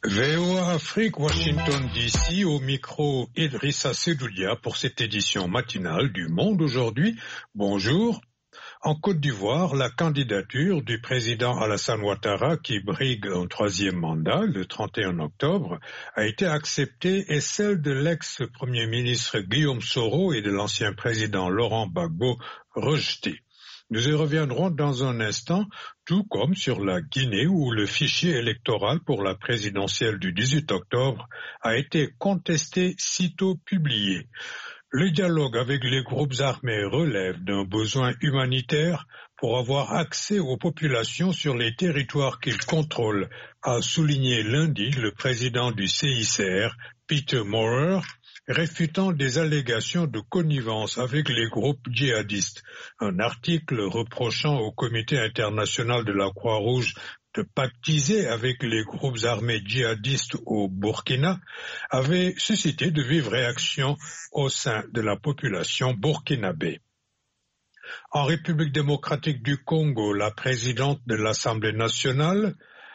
VOA Afrique, Washington DC, au micro Idrissa Sedoulia pour cette édition matinale du Monde aujourd'hui. Bonjour. En Côte d'Ivoire, la candidature du président Alassane Ouattara, qui brigue un troisième mandat le 31 octobre, a été acceptée et celle de l'ex-premier ministre Guillaume Soro et de l'ancien président Laurent Gbagbo rejetée. Nous y reviendrons dans un instant, tout comme sur la Guinée où le fichier électoral pour la présidentielle du 18 octobre a été contesté sitôt publié. Le dialogue avec les groupes armés relève d'un besoin humanitaire pour avoir accès aux populations sur les territoires qu'ils contrôlent, a souligné lundi le président du CICR, Peter Maurer, réfutant des allégations de connivence avec les groupes djihadistes. Un article reprochant au Comité international de la Croix-Rouge de pactiser avec les groupes armés djihadistes au Burkina avait suscité de vives réactions au sein de la population burkinabé. En République démocratique du Congo, la présidente de l'Assemblée nationale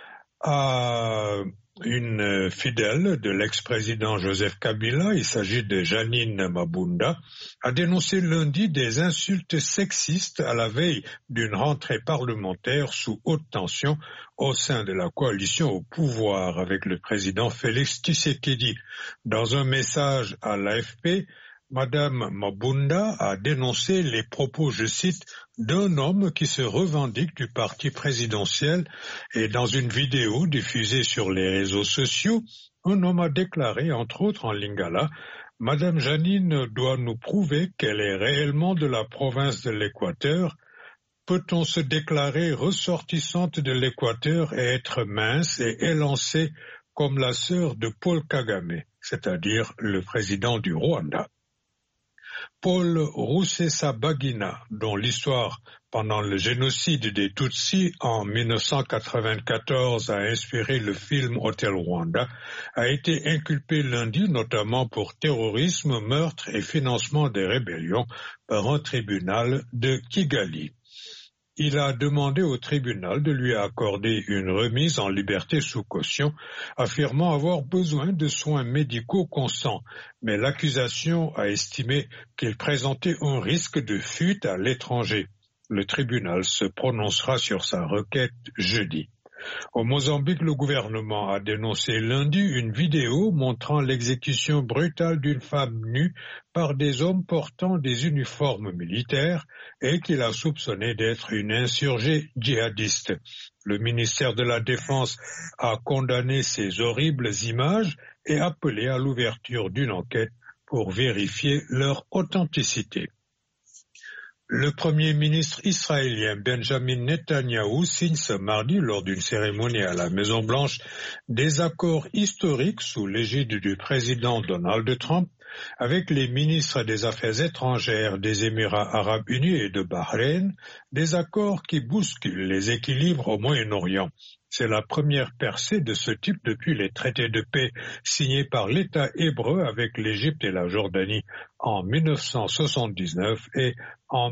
une fidèle de l'ex-président Joseph Kabila, il s'agit de Janine Mabunda, a dénoncé lundi des insultes sexistes à la veille d'une rentrée parlementaire sous haute tension au sein de la coalition au pouvoir avec le président Félix Tshisekedi. Dans un message à l'AFP, Madame Mabunda a dénoncé les propos, je cite, d'un homme qui se revendique du parti présidentiel et dans une vidéo diffusée sur les réseaux sociaux, un homme a déclaré, entre autres en lingala, « Madame Janine doit nous prouver qu'elle est réellement de la province de l'Équateur. Peut-on se déclarer ressortissante de l'Équateur et être mince et élancée comme la sœur de Paul Kagame, c'est-à-dire le président du Rwanda ?» Paul Rusesabagina, dont l'histoire pendant le génocide des Tutsis en 1994 a inspiré le film Hotel Rwanda, a été inculpé lundi notamment pour terrorisme, meurtre et financement des rébellions par un tribunal de Kigali. Il a demandé au tribunal de lui accorder une remise en liberté sous caution, affirmant avoir besoin de soins médicaux constants, mais l'accusation a estimé qu'il présentait un risque de fuite à l'étranger. Le tribunal se prononcera sur sa requête jeudi. Au Mozambique, le gouvernement a dénoncé lundi une vidéo montrant l'exécution brutale d'une femme nue par des hommes portant des uniformes militaires et qu'il a soupçonné d'être une insurgée djihadiste. Le ministère de la Défense a condamné ces horribles images et appelé à l'ouverture d'une enquête pour vérifier leur authenticité. Le Premier ministre israélien Benjamin Netanyahou signe ce mardi, lors d'une cérémonie à la Maison-Blanche, des accords historiques sous l'égide du président Donald Trump avec les ministres des Affaires étrangères des Émirats arabes unis et de Bahreïn, des accords qui bousculent les équilibres au Moyen-Orient. C'est la première percée de ce type depuis les traités de paix signés par l'État hébreu avec l'Égypte et la Jordanie en 1979 et en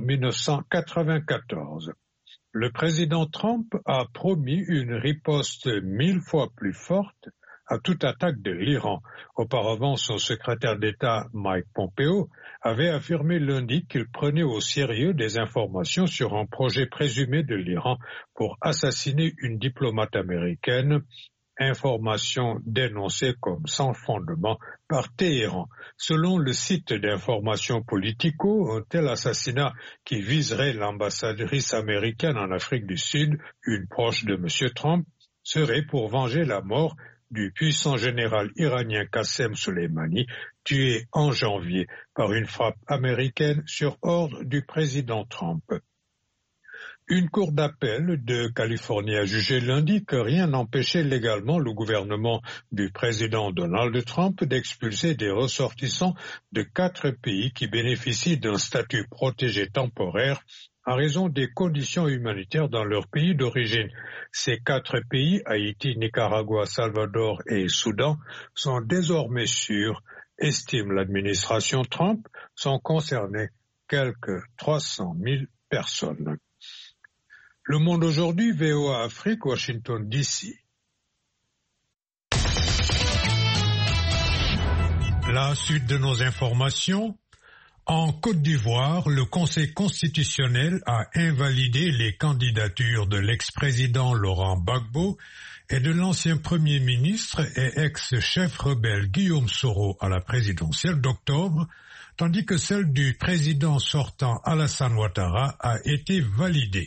1994. Le président Trump a promis une riposte 1000 fois plus forte à toute attaque de l'Iran. Auparavant, son secrétaire d'État Mike Pompeo avait affirmé lundi qu'il prenait au sérieux des informations sur un projet présumé de l'Iran pour assassiner une diplomate américaine, information dénoncée comme sans fondement par Téhéran. Selon le site d'information Politico, un tel assassinat qui viserait l'ambassadrice américaine en Afrique du Sud, une proche de M. Trump, serait pour venger la mort du puissant général iranien Qassem Soleimani, tué en janvier par une frappe américaine sur ordre du président Trump. Une cour d'appel de Californie a jugé lundi que rien n'empêchait légalement le gouvernement du président Donald Trump d'expulser des ressortissants de 4 pays qui bénéficient d'un statut protégé temporaire à raison des conditions humanitaires dans leur pays d'origine. Ces 4 pays, Haïti, Nicaragua, Salvador et Soudan, sont désormais sûrs, estime l'administration Trump, sont concernés quelques 300 000 personnes. Le Monde aujourd'hui, VOA Afrique, Washington DC. La suite de nos informations. En Côte d'Ivoire, le Conseil constitutionnel a invalidé les candidatures de l'ex-président Laurent Gbagbo et de l'ancien Premier ministre et ex-chef rebelle Guillaume Soro à la présidentielle d'octobre, tandis que celle du président sortant Alassane Ouattara a été validée.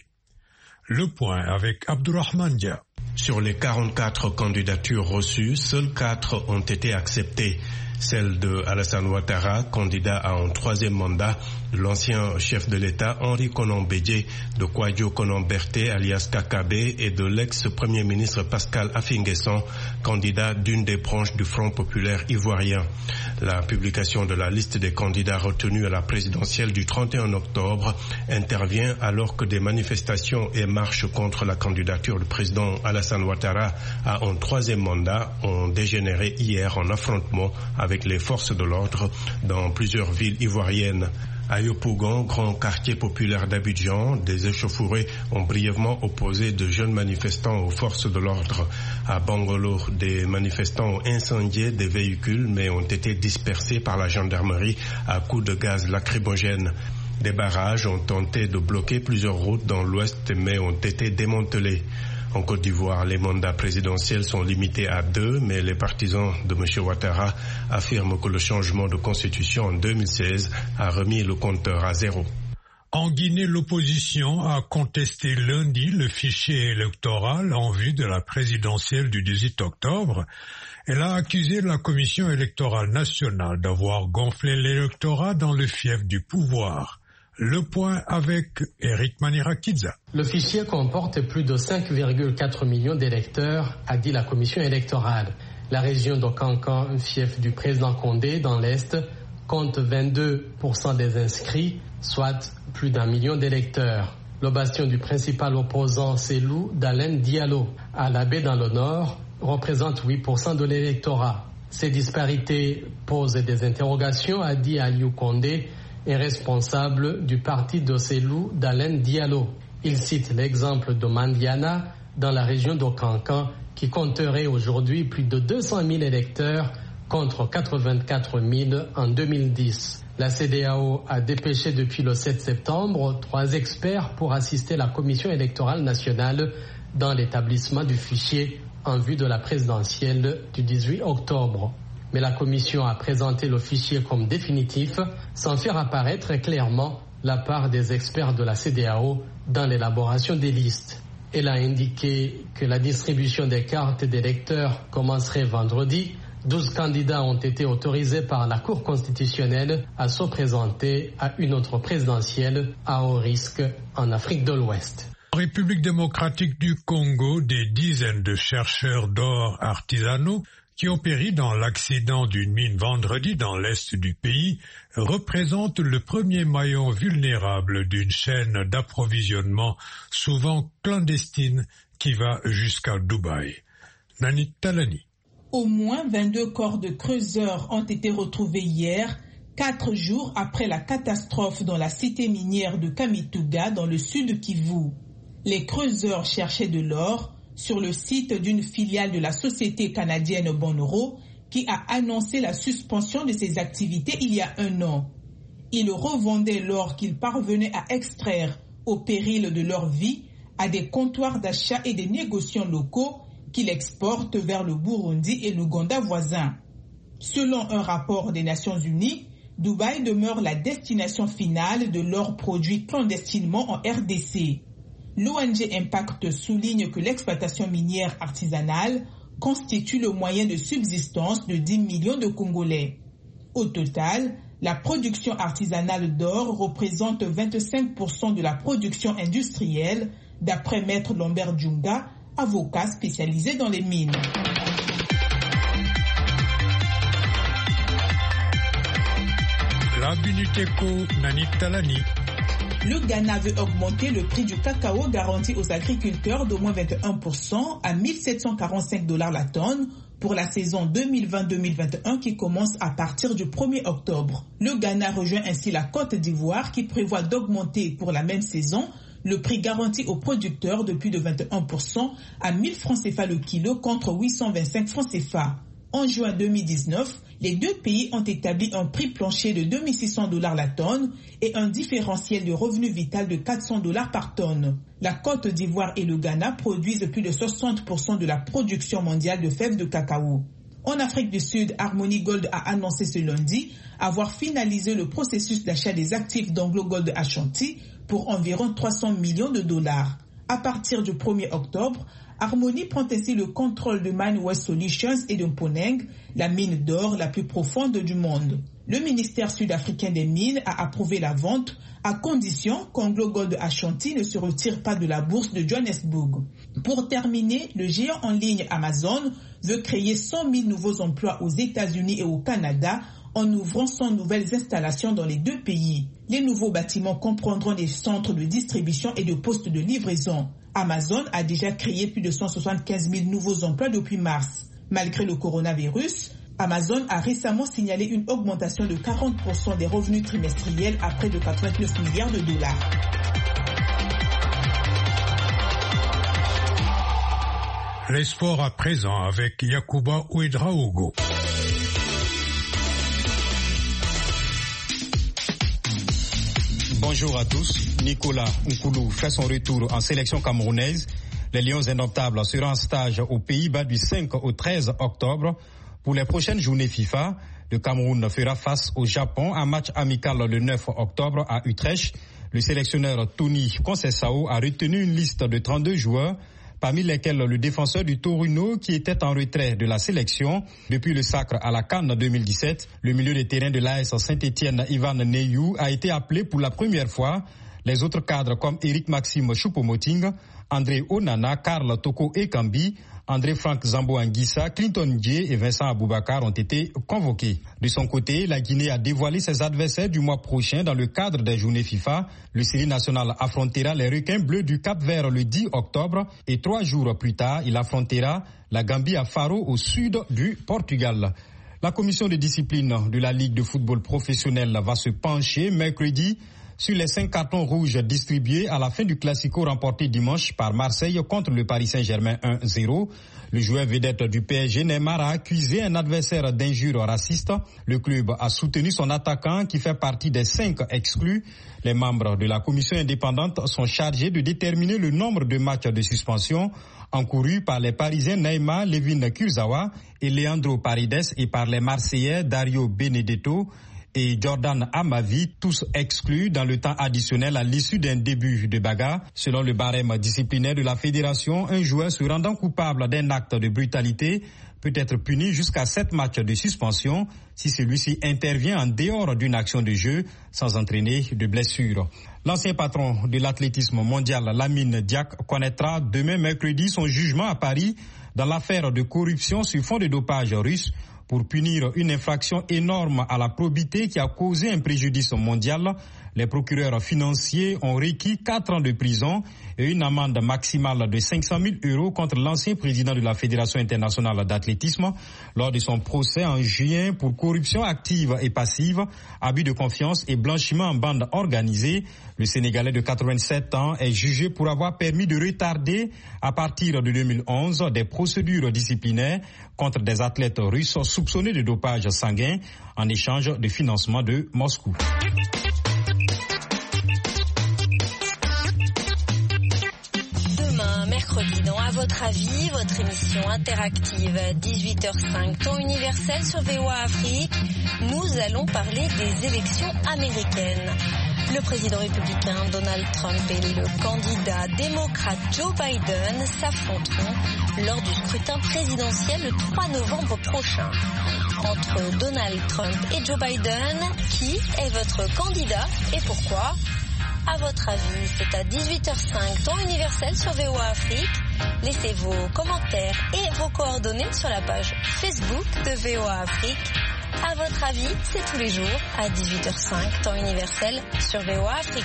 Le point avec Abdourahmane Dia. Sur les 44 candidatures reçues, seules 4 ont été acceptées. Celle de Alassane Ouattara, candidat à un 3e mandat, de l'ancien chef de l'État Henri Konan Bédié, de Kouadio Konan Berté alias Kakabé et de l'ex-premier ministre Pascal Affi-N'Guessan, candidat d'une des branches du Front populaire ivoirien. La publication de la liste des candidats retenus à la présidentielle du 31 octobre intervient alors que des manifestations et marches contre la candidature du président Alassane Ouattara à un 3e mandat ont dégénéré hier en affrontement avec les forces de l'ordre dans plusieurs villes ivoiriennes. À Yopougon, grand quartier populaire d'Abidjan, des échauffourées ont brièvement opposé de jeunes manifestants aux forces de l'ordre. À Bangolo, des manifestants ont incendié des véhicules mais ont été dispersés par la gendarmerie à coups de gaz lacrymogène. Des barrages ont tenté de bloquer plusieurs routes dans l'ouest mais ont été démantelés. En Côte d'Ivoire, les mandats présidentiels sont limités à 2, mais les partisans de M. Ouattara affirment que le changement de constitution en 2016 a remis le compteur à 0. En Guinée, l'opposition a contesté lundi le fichier électoral en vue de la présidentielle du 18 octobre. Elle a accusé la Commission électorale nationale d'avoir gonflé l'électorat dans le fief du pouvoir. Le point avec Eric Manirakidza. Le fichier comporte plus de 5,4 millions d'électeurs, a dit la commission électorale. La région de Kankan, fief du président Condé dans l'Est, compte 22% des inscrits, soit plus d'1 million d'électeurs. Le bastion du principal opposant Cellou Dalein Diallo, à la baie dans le Nord, représente 8% de l'électorat. Ces disparités posent des interrogations, a dit Aliou Condé, est responsable du parti de Cellou Dalein Diallo. Il cite l'exemple de Mandiana dans la région de Kankan qui compterait aujourd'hui plus de 200 000 électeurs contre 84 000 en 2010. La CEDEAO a dépêché depuis le 7 septembre 3 experts pour assister la Commission électorale nationale dans l'établissement du fichier en vue de la présidentielle du 18 octobre. Mais la Commission a présenté le fichier comme définitif sans faire apparaître clairement la part des experts de la CEDEAO dans l'élaboration des listes. Elle a indiqué que la distribution des cartes d'électeurs commencerait vendredi. 12 candidats ont été autorisés par la Cour constitutionnelle à se présenter à une autre présidentielle à haut risque en Afrique de l'Ouest. En République démocratique du Congo, des dizaines de chercheurs d'or artisanaux qui ont péri dans l'accident d'une mine vendredi dans l'est du pays, représentent le premier maillon vulnérable d'une chaîne d'approvisionnement souvent clandestine qui va jusqu'à Dubaï. Nanit Talani. Au moins 22 corps de creuseurs ont été retrouvés hier, 4 jours après la catastrophe dans la cité minière de Kamituga dans le sud Kivu. Les creuseurs cherchaient de l'or sur le site d'une filiale de la société canadienne Bonoro qui a annoncé la suspension de ses activités il y a 1 an. Ils revendaient l'or qu'ils parvenaient à extraire au péril de leur vie à des comptoirs d'achat et des négociants locaux qu'il exporte vers le Burundi et l'Ouganda voisins. Selon un rapport des Nations Unies, Dubaï demeure la destination finale de l'or produit clandestinement en RDC. L'ONG Impact souligne que l'exploitation minière artisanale constitue le moyen de subsistance de 10 millions de Congolais. Au total, la production artisanale d'or représente 25% de la production industrielle, d'après Maître Lambert Djunga, avocat spécialisé dans les mines. La Binuteco Nanit Talani. Le Ghana veut augmenter le prix du cacao garanti aux agriculteurs d'au moins 21% à 1 745 $ la tonne pour la saison 2020-2021 qui commence à partir du 1er octobre. Le Ghana rejoint ainsi la Côte d'Ivoire qui prévoit d'augmenter pour la même saison le prix garanti aux producteurs de plus de 21% à 1 000 francs CFA le kilo contre 825 francs CFA. En juin 2019, les deux pays ont établi un prix plancher de $2 600 la tonne et un différentiel de revenu vital de $400 par tonne. La Côte d'Ivoire et le Ghana produisent plus de 60% de la production mondiale de fèves de cacao. En Afrique du Sud, Harmony Gold a annoncé ce lundi avoir finalisé le processus d'achat des actifs d'Anglo Gold Ashanti pour environ $300 millions. À partir du 1er octobre, Harmony prend ainsi le contrôle de Mine West Solutions et de Mponeng, la mine d'or la plus profonde du monde. Le ministère sud-africain des mines a approuvé la vente à condition qu'Anglo Gold Ashanti ne se retire pas de la bourse de Johannesburg. Pour terminer, le géant en ligne Amazon veut créer 100 000 nouveaux emplois aux États-Unis et au Canada en ouvrant 100 nouvelles installations dans les deux pays. Les nouveaux bâtiments comprendront des centres de distribution et de postes de livraison. Amazon a déjà créé plus de 175 000 nouveaux emplois depuis mars. Malgré le coronavirus, Amazon a récemment signalé une augmentation de 40% des revenus trimestriels à près de $89 milliards. Les sports à présent avec Yacouba Ouedraogo. Bonjour à tous. Nicolas Nkoulou fait son retour en sélection camerounaise. Les Lions indomptables seront en stage aux Pays-Bas du 5 au 13 octobre. Pour les prochaines journées FIFA, le Cameroun fera face au Japon, un match amical le 9 octobre à Utrecht. Le sélectionneur Tony Conceição a retenu une liste de 32 joueurs, parmi lesquels le défenseur du Torino qui était en retrait de la sélection depuis le sacre à la CAN 2017. Le milieu de terrain de l'AS Saint-Étienne, Ivan Neyou, a été appelé pour la première fois. Les autres cadres comme Eric Maxime Choupo-Moting, André Onana, Karl Toko Ekambi, André Frank Zambo Anguissa, Clinton Dié et Vincent Aboubakar ont été convoqués. De son côté, la Guinée a dévoilé ses adversaires du mois prochain dans le cadre des journées FIFA. Le série national affrontera les requins bleus du Cap-Vert le 10 octobre et 3 jours plus tard, il affrontera la Gambie à Faro au sud du Portugal. La commission de discipline de la Ligue de football professionnel va se pencher mercredi sur les 5 cartons rouges distribués à la fin du Classico remporté dimanche par Marseille contre le Paris Saint-Germain 1-0. Le joueur vedette du PSG, Neymar, a accusé un adversaire d'injures racistes. Le club a soutenu son attaquant qui fait partie des 5 exclus. Les membres de la commission indépendante sont chargés de déterminer le nombre de matchs de suspension encourus par les Parisiens Neymar, Levin Kurzawa et Leandro Paredes et par les Marseillais Dario Benedetto et Jordan Amavi, tous exclus dans le temps additionnel à l'issue d'un début de bagarre. Selon le barème disciplinaire de la fédération, un joueur se rendant coupable d'un acte de brutalité peut être puni jusqu'à 7 matchs de suspension si celui-ci intervient en dehors d'une action de jeu sans entraîner de blessure. L'ancien patron de l'athlétisme mondial, Lamine Diack, connaîtra demain mercredi son jugement à Paris dans l'affaire de corruption sur fond de dopage russe pour punir une infraction énorme à la probité qui a causé un préjudice mondial. Les procureurs financiers ont requis 4 ans de prison et une amende maximale de 500 000 € contre l'ancien président de la Fédération internationale d'athlétisme lors de son procès en juin pour corruption active et passive, abus de confiance et blanchiment en bande organisée. Le Sénégalais de 87 ans est jugé pour avoir permis de retarder à partir de 2011 des procédures disciplinaires contre des athlètes russes soupçonnés de dopage sanguin en échange de financement de Moscou. Mercredi dans À votre avis, votre émission interactive 18h05, temps universel sur VOA Afrique, nous allons parler des élections américaines. Le président républicain Donald Trump et le candidat démocrate Joe Biden s'affronteront lors du scrutin présidentiel le 3 novembre prochain. Entre Donald Trump et Joe Biden, qui est votre candidat et pourquoi ? À votre avis, c'est à 18h05, temps universel sur VOA Afrique. Laissez vos commentaires et vos coordonnées sur la page Facebook de VOA Afrique. À votre avis, c'est tous les jours à 18h05, temps universel sur VOA Afrique.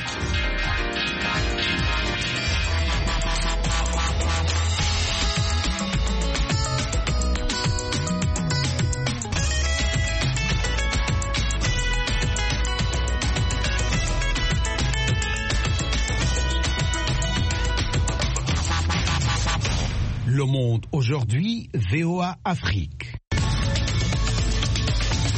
Le monde aujourd'hui, VOA Afrique.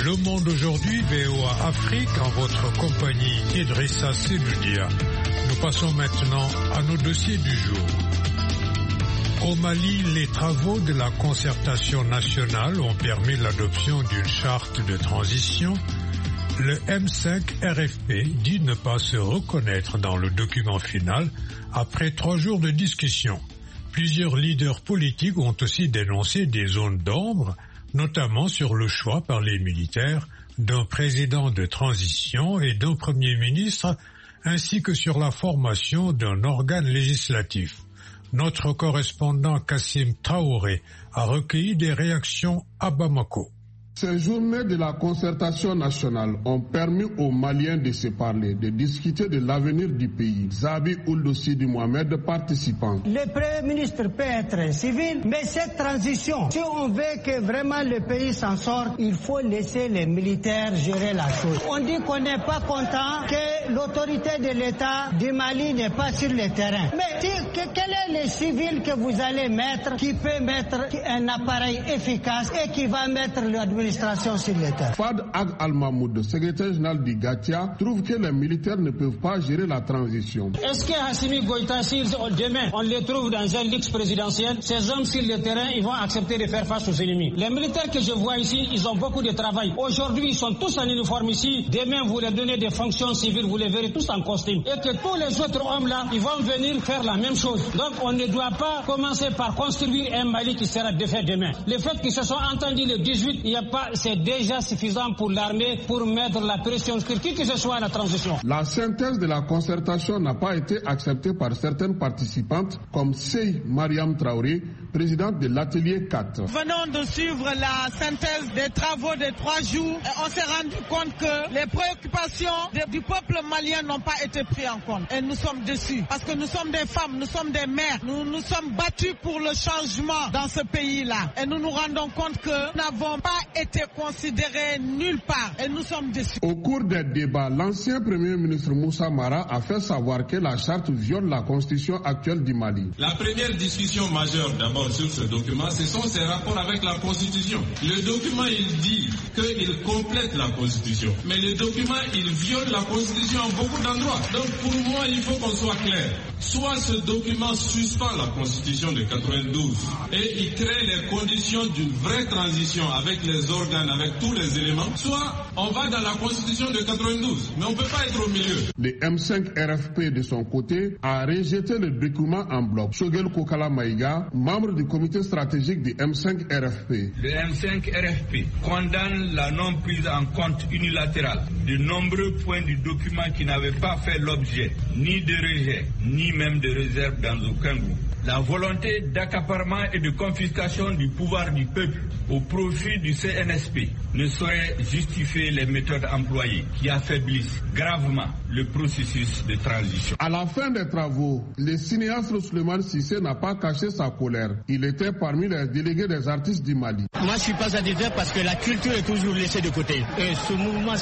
Le Monde aujourd'hui, VOA Afrique, en votre compagnie Idrissa Seloudia. Nous passons maintenant à nos dossiers du jour. Au Mali, les travaux de la concertation nationale ont permis l'adoption d'une charte de transition. Le M5 RFP dit ne pas se reconnaître dans le document final après 3 jours de discussion. Plusieurs leaders politiques ont aussi dénoncé des zones d'ombre, notamment sur le choix par les militaires d'un président de transition et d'un premier ministre, ainsi que sur la formation d'un organe législatif. Notre correspondant Kassim Traoré a recueilli des réactions à Bamako. Ces journées de la concertation nationale ont permis aux Maliens de se parler, de discuter de l'avenir du pays. Zabi Ould-Sidi Mohamed, participant. Le Premier ministre peut être civil, mais cette transition, si on veut que vraiment le pays s'en sorte, il faut laisser les militaires gérer la chose. On dit qu'on n'est pas content que l'autorité de l'État du Mali n'est pas sur le terrain. Mais quel est le civil que vous allez mettre qui peut mettre un appareil efficace et qui va mettre l'administration sur le terrain? Fad Ag Al-Mahmoud, secrétaire général du Gatia, trouve que les militaires ne peuvent pas gérer la transition. Est-ce que Hassimi Goïta, si demain on les trouve dans un luxe présidentiel, ces hommes sur le terrain, ils vont accepter de faire face aux ennemis? Les militaires que je vois ici, ils ont beaucoup de travail. Aujourd'hui, ils sont tous en uniforme ici. Demain, vous leur donnez des fonctions civiles, vous les verrez tous en costume. Et que tous les autres hommes là, ils vont venir faire la même chose. Donc, on ne doit pas commencer par construire un Mali qui sera défait demain. Le fait qu'ils se sont entendus le 18, il y a c'est déjà suffisant pour l'armée pour mettre la pression sur qui que ce soit à la transition. La synthèse de la concertation n'a pas été acceptée par certaines participantes, comme Sey Mariam Traoré, présidente de l'atelier 4. Venons de suivre la synthèse des travaux de 3 jours et on s'est rendu compte que les préoccupations du peuple malien n'ont pas été prises en compte. Et nous sommes déçus parce que nous sommes des femmes, nous sommes des mères, nous nous sommes battus pour le changement dans ce pays-là. Et nous nous rendons compte que nous n'avons pas été considérés nulle part et nous sommes déçus. Au cours des débats, l'ancien premier ministre Moussa Mara a fait savoir que la charte viole la constitution actuelle du Mali. La première discussion majeure d'abord sur ce document, ce sont ses rapports avec la constitution. Le document, il dit qu'il complète la constitution, mais le document, il viole la constitution en beaucoup d'endroits. Donc pour moi, il faut qu'on soit clair. Soit ce document suspend la constitution de 92 et il crée les conditions d'une vraie transition avec les organes, avec tous les éléments, soit on va dans la constitution de 92, mais on ne peut pas être au milieu. Le M5 RFP de son côté a rejeté le document en bloc. Shogel Kokala Maïga, membre du comité stratégique du M5 RFP. Le M5 RFP condamne la non prise en compte unilatérale de nombreux points du document qui n'avaient pas fait l'objet ni de rejet, ni même de réserve dans aucun groupe. La volonté d'accaparement et de confiscation du pouvoir du peuple au profit du CNSP ne saurait justifier les méthodes employées qui affaiblissent gravement le processus de transition. À la fin des travaux, le cinéaste Souleymane Cissé n'a pas caché sa colère. Il était parmi les délégués des artistes du Mali. Moi, je ne suis pas satisfait parce que la culture est toujours laissée de côté. Et ce mouvement,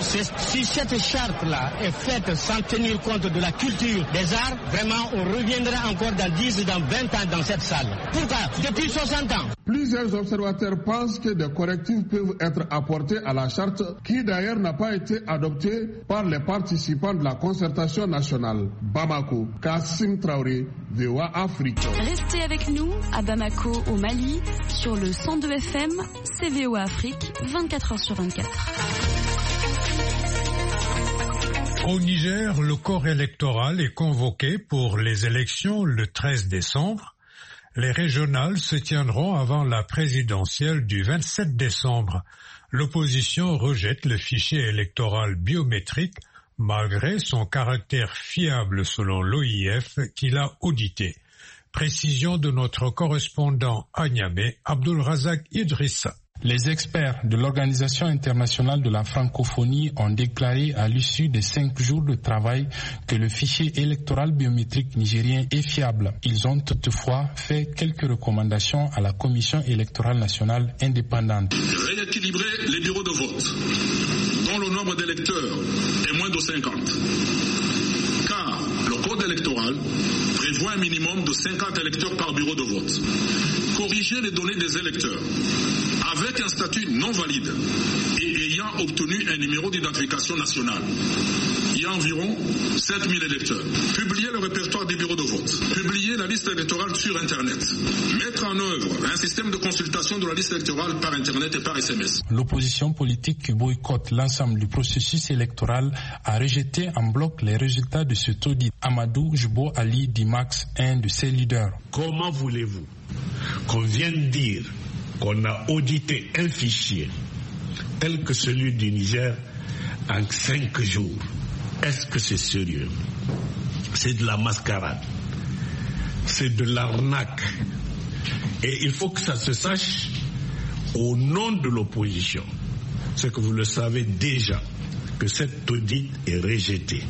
si cette charte-là est faite sans tenir compte de la culture des arts, vraiment, on reviendra encore dans 10, dans 20 ans dans cette salle. Pourquoi? Depuis 60 ans. Plusieurs observateurs pensent que des correctifs peuvent être apportés à la charte qui d'ailleurs n'a pas été adoptée par les participants de la concertation nationale. Bamako, Kassim Traoré, VOA Afrique. Restez avec nous à Bamako au Mali sur le 102 FM, c'est VOA Afrique, 24h sur 24. Au Niger, le corps électoral est convoqué pour les élections le 13 décembre. Les régionales se tiendront avant la présidentielle du 27 décembre. L'opposition rejette le fichier électoral biométrique malgré son caractère fiable selon l'OIF qui l'a audité. Précision de notre correspondant à Niamey, Abdulrazak Idrissa. Les experts de l'Organisation internationale de la francophonie ont déclaré à l'issue de 5 jours de travail que le fichier électoral biométrique nigérien est fiable. Ils ont toutefois fait quelques recommandations à la Commission électorale nationale indépendante. Rééquilibrer les bureaux de vote, dont le nombre d'électeurs est moins de 50. Car le code électoral prévoit un minimum de 50 électeurs par bureau de vote. Corriger les données des électeurs avec un statut non valide et obtenu un numéro d'identification nationale. Il y a environ 7000 électeurs. Publier le répertoire des bureaux de vote. Publier la liste électorale sur Internet. Mettre en œuvre un système de consultation de la liste électorale par Internet et par SMS. L'opposition politique qui boycotte l'ensemble du processus électoral a rejeté en bloc les résultats de cet audit. Amadou Jbo Ali Dimax, un de ses leaders. Comment voulez-vous qu'on vienne dire qu'on a audité un fichier tel que celui du Niger en 5 jours? Est-ce que c'est sérieux? C'est de la mascarade. C'est de l'arnaque. Et il faut que ça se sache au nom de l'opposition. C'est que vous le savez déjà, que cet audit est rejeté.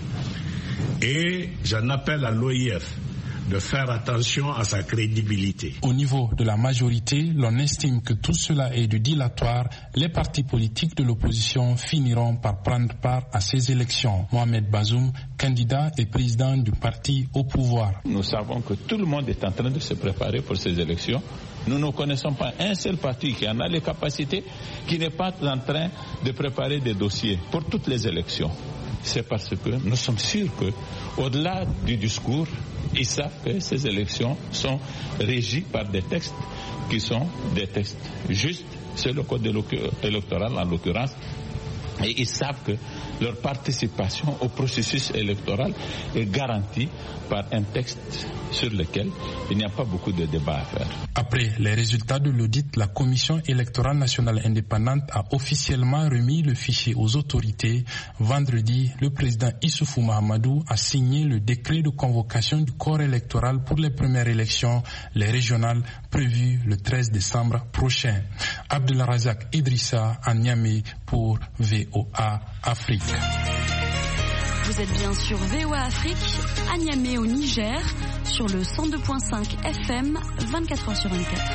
Et j'en appelle à l'OIF de faire attention à sa crédibilité. Au niveau de la majorité, l'on estime que tout cela est de dilatoire. Les partis politiques de l'opposition finiront par prendre part à ces élections. Mohamed Bazoum, candidat et président du parti au pouvoir. Nous savons que tout le monde est en train de se préparer pour ces élections. Nous ne connaissons pas un seul parti qui en a les capacités, qui n'est pas en train de préparer des dossiers pour toutes les élections. C'est parce que nous sommes sûrs que, au-delà du discours, ils savent que ces élections sont régies par des textes qui sont des textes justes. C'est le code électoral en l'occurrence. Et ils savent que leur participation au processus électoral est garantie par un texte sur lequel il n'y a pas beaucoup de débats à faire. Après les résultats de l'audit, la Commission électorale nationale indépendante a officiellement remis le fichier aux autorités. Vendredi, le président Issoufou Mahamadou a signé le décret de convocation du corps électoral pour les premières élections, les régionales, prévues le 13 décembre prochain. Abdelrazak Idrissa à Niamey pour VOA Afrique. Vous êtes bien sur VOA Afrique, à Niamey au Niger, sur le 102.5 FM, 24h sur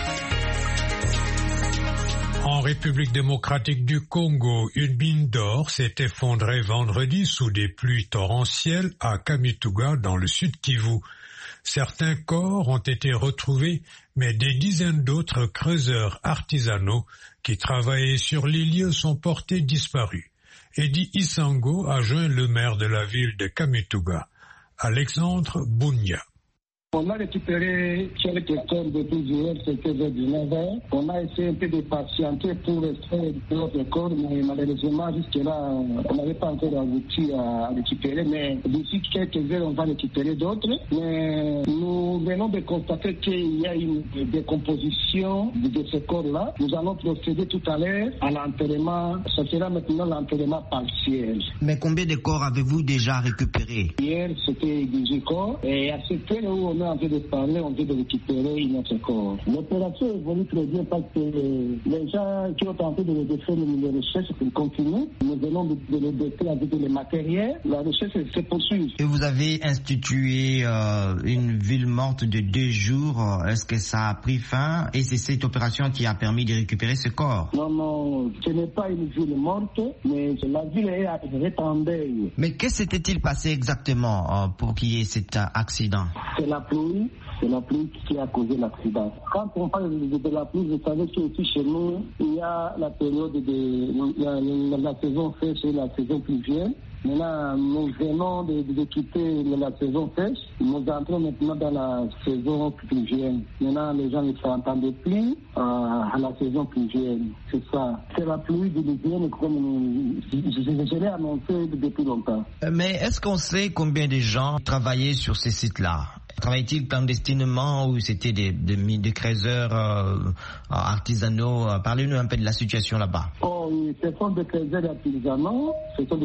24. En République démocratique du Congo, une mine d'or s'est effondrée vendredi sous des pluies torrentielles à Kamituga dans le sud Kivu. Certains corps ont été retrouvés, mais des dizaines d'autres creuseurs artisanaux qui travaillaient sur les lieux sont portés disparus. Eddie Isango a joint le maire de la ville de Kamituga, Alexandre Bounia. On a récupéré quelques corps de plusieurs, c'était vers 19h. On a essayé un peu de patienter pour extraire d'autres corps, mais malheureusement, jusque-là, on n'avait pas encore abouti à récupérer. Mais d'ici quelques heures, on va récupérer d'autres. Mais nous venons de constater qu'il y a une décomposition de ces corps-là. Nous allons procéder tout à l'heure à l'enterrement. Ça sera maintenant l'enterrement partiel. Mais combien de corps avez-vous déjà récupérés? Hier, c'était 18 corps. Et à cette heure où on est en train de parler, on vient de récupérer notre corps. L'opération évolue très bien parce que les gens qui ont tenté de faire les recherches continuent. Nous venons de les doter avec les matériels. La recherche se poursuit. Et vous avez institué une ville morte de 2 jours. Est-ce que ça a pris fin? Et c'est cette opération qui a permis de récupérer ce corps? Non, ce n'est pas une ville morte, mais la ville est en deuil. Mais qu'est-ce qui s'était-il passé exactement pour qu'il y ait cet accident? C'est la pluie qui a causé l'accident. Quand on parle de la pluie, vous savez qu'ici chez nous, il y a la période de la saison sèche et la saison pluvieuse. Maintenant, nous venons de quitter la saison sèche. Nous entrons maintenant dans la saison pluvieuse. Maintenant, les gens ne s'entendent plus à la saison pluvieuse. C'est ça. C'est la pluie diluvienne comme je l'ai annoncé depuis longtemps. Mais est-ce qu'on sait combien de gens travaillaient sur ces sites-là? Travaillent-ils clandestinement ou c'était des creuseurs artisanaux? Parlez-nous un peu de la situation là-bas. Oh, ce sont des creuseurs artisanaux.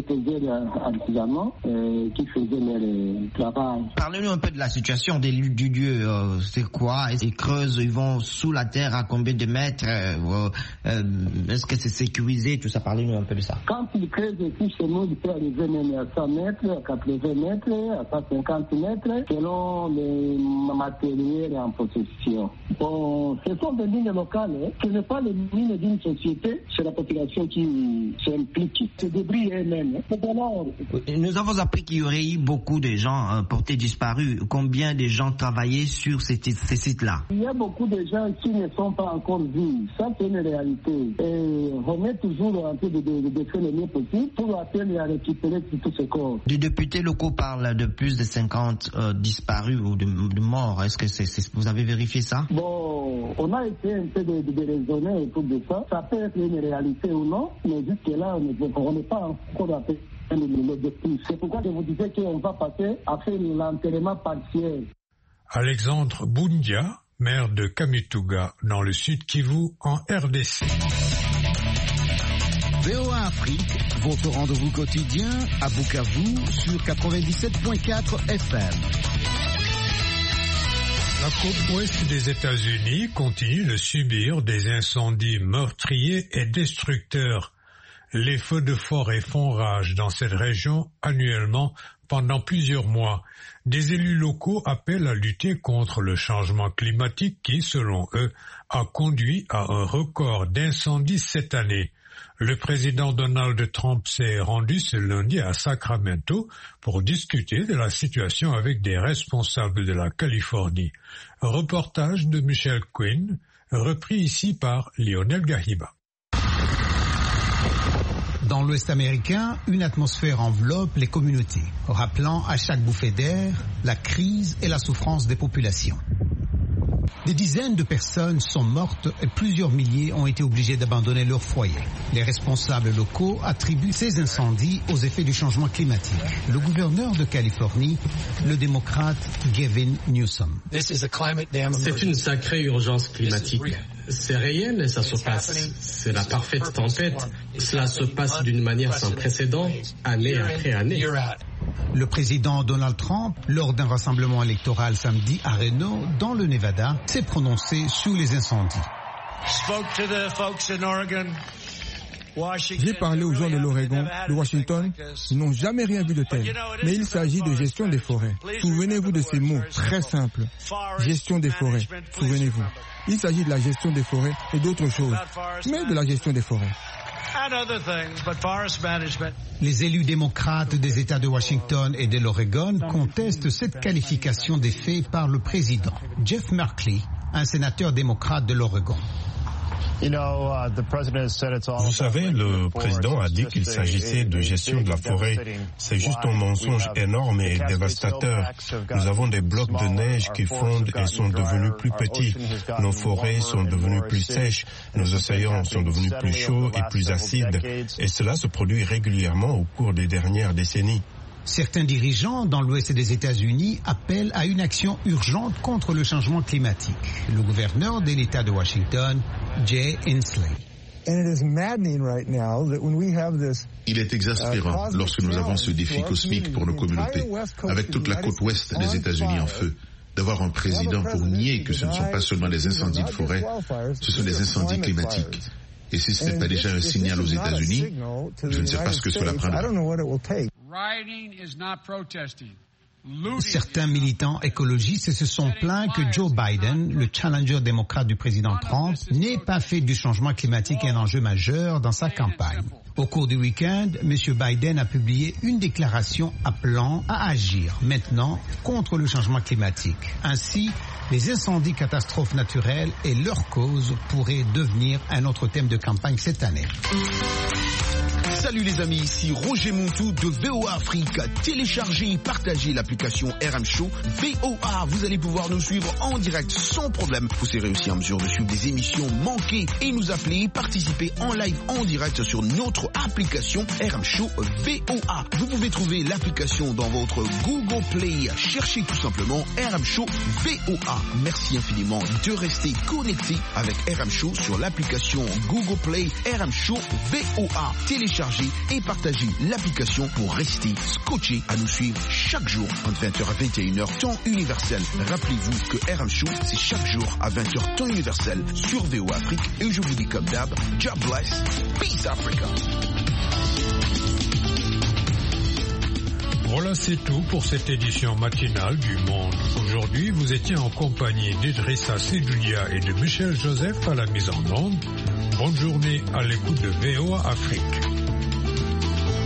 Qui faisaient leur travail. Parlez-nous un peu de la situation du lieu. C'est quoi? Ils creusent, ils vont sous la terre à combien de mètres? Est-ce que c'est sécurisé? Tout ça, parlez-nous un peu de ça. Quand ils creusent ici chez nous, ils peuvent arriver même à 100 mètres, à 80 mètres, à 150 mètres, selon les matériels en possession. Bon, ce sont des mines locales, hein. Ce n'est pas les mines d'une société, c'est la population qui s'implique. C'est débris eux-mêmes. Nous avons appris qu'il y aurait eu beaucoup de gens portés disparus. Combien de gens travaillaient sur ces sites-là? Il y a beaucoup de gens qui ne sont pas encore vus. Ça, c'est une réalité. Et on est toujours en train de faire le mieux possible pour appeler à récupérer tous ces corps. Les députés locaux parlent de plus de 50 disparus ou de morts. Est-ce que vous avez vérifié ça? Bon, on a essayé un peu de raisonner autour de ça. Ça peut être une réalité ou non, mais jusque-là, on n'est pas encore appelé l'objectif. C'est pourquoi je vous disais qu'on va passer à faire l'enterrement partiel. Alexandre Boundia, maire de Kamituga, dans le sud Kivu, en RDC. VOA Afrique, votre rendez-vous quotidien à Bukavu sur 97.4 FM. La côte ouest des États-Unis continue de subir des incendies meurtriers et destructeurs. Les feux de forêt font rage dans cette région annuellement pendant plusieurs mois. Des élus locaux appellent à lutter contre le changement climatique qui, selon eux, a conduit à un record d'incendies cette année. Le président Donald Trump s'est rendu ce lundi à Sacramento pour discuter de la situation avec des responsables de la Californie. Reportage de Michel Quinn, repris ici par Lionel Gahiba. Dans l'Ouest américain, une atmosphère enveloppe les communautés, rappelant à chaque bouffée d'air la crise et la souffrance des populations. Des dizaines de personnes sont mortes et plusieurs milliers ont été obligés d'abandonner leur foyer. Les responsables locaux attribuent ces incendies aux effets du changement climatique. Le gouverneur de Californie, le démocrate Gavin Newsom. C'est une sacrée urgence climatique. C'est réel et ça se passe. C'est la parfaite tempête. Cela se passe d'une manière sans précédent, année après année. Le président Donald Trump, lors d'un rassemblement électoral samedi à Reno, dans le Nevada, s'est prononcé sur les incendies. J'ai parlé aux gens de l'Oregon, de Washington, ils n'ont jamais rien vu de tel. Mais il s'agit de gestion des forêts. Souvenez-vous de ces mots très simples. Gestion des forêts, souvenez-vous. Il s'agit de la gestion des forêts et d'autres choses, mais de la gestion des forêts. Les élus démocrates des États de Washington et de l'Oregon contestent cette qualification des faits par le président. Jeff Merkley, un sénateur démocrate de l'Oregon. Vous savez, le président a dit qu'il s'agissait de gestion de la forêt. C'est juste un mensonge énorme et dévastateur. Nous avons des blocs de neige qui fondent et sont devenus plus petits. Nos forêts sont devenues plus sèches. Nos océans sont devenus plus chauds et plus acides. Et cela se produit régulièrement au cours des dernières décennies. Certains dirigeants dans l'ouest des États-Unis appellent à une action urgente contre le changement climatique. Le gouverneur de l'État de Washington, Jay Inslee. Il est exaspérant lorsque nous avons ce défi cosmique pour nos communautés, avec toute la côte ouest des États-Unis en feu, d'avoir un président pour nier que ce ne sont pas seulement des incendies de forêt, ce sont des incendies climatiques. Et si ce n'est pas déjà un signal aux États-Unis, je ne sais pas ce que cela prendra. Certains militants écologistes se sont plaints que Joe Biden, le challenger démocrate du président Trump, n'ait pas fait du changement climatique un enjeu majeur dans sa campagne. Au cours du week-end, M. Biden a publié une déclaration appelant à agir maintenant contre le changement climatique. Ainsi, les incendies catastrophes naturelles et leurs causes pourraient devenir un autre thème de campagne cette année. Salut les amis, ici Roger Montou de VOA Afrique. Téléchargez et partagez l'application RM Show VOA. Vous allez pouvoir nous suivre en direct sans problème. Vous serez aussi en mesure de suivre des émissions manquées et nous appeler, participer en live en direct sur notre application RM Show VOA. Vous pouvez trouver l'application dans votre Google Play. Cherchez tout simplement RM Show VOA. Merci infiniment de rester connecté avec RM Show sur l'application Google Play RM Show VOA. Téléchargez et partagez l'application pour rester scotché à nous suivre chaque jour entre 20h à 21h temps universel. Rappelez-vous que RM Show c'est chaque jour à 20h temps universel sur VOA Afrique et je vous dis comme d'hab, God bless, peace Africa. Voilà, c'est tout pour cette édition matinale du Monde. Aujourd'hui, vous étiez en compagnie d'Idrissa Sedoulia et de Michel Joseph à la mise en onde. Bonne journée à l'écoute de VOA Afrique.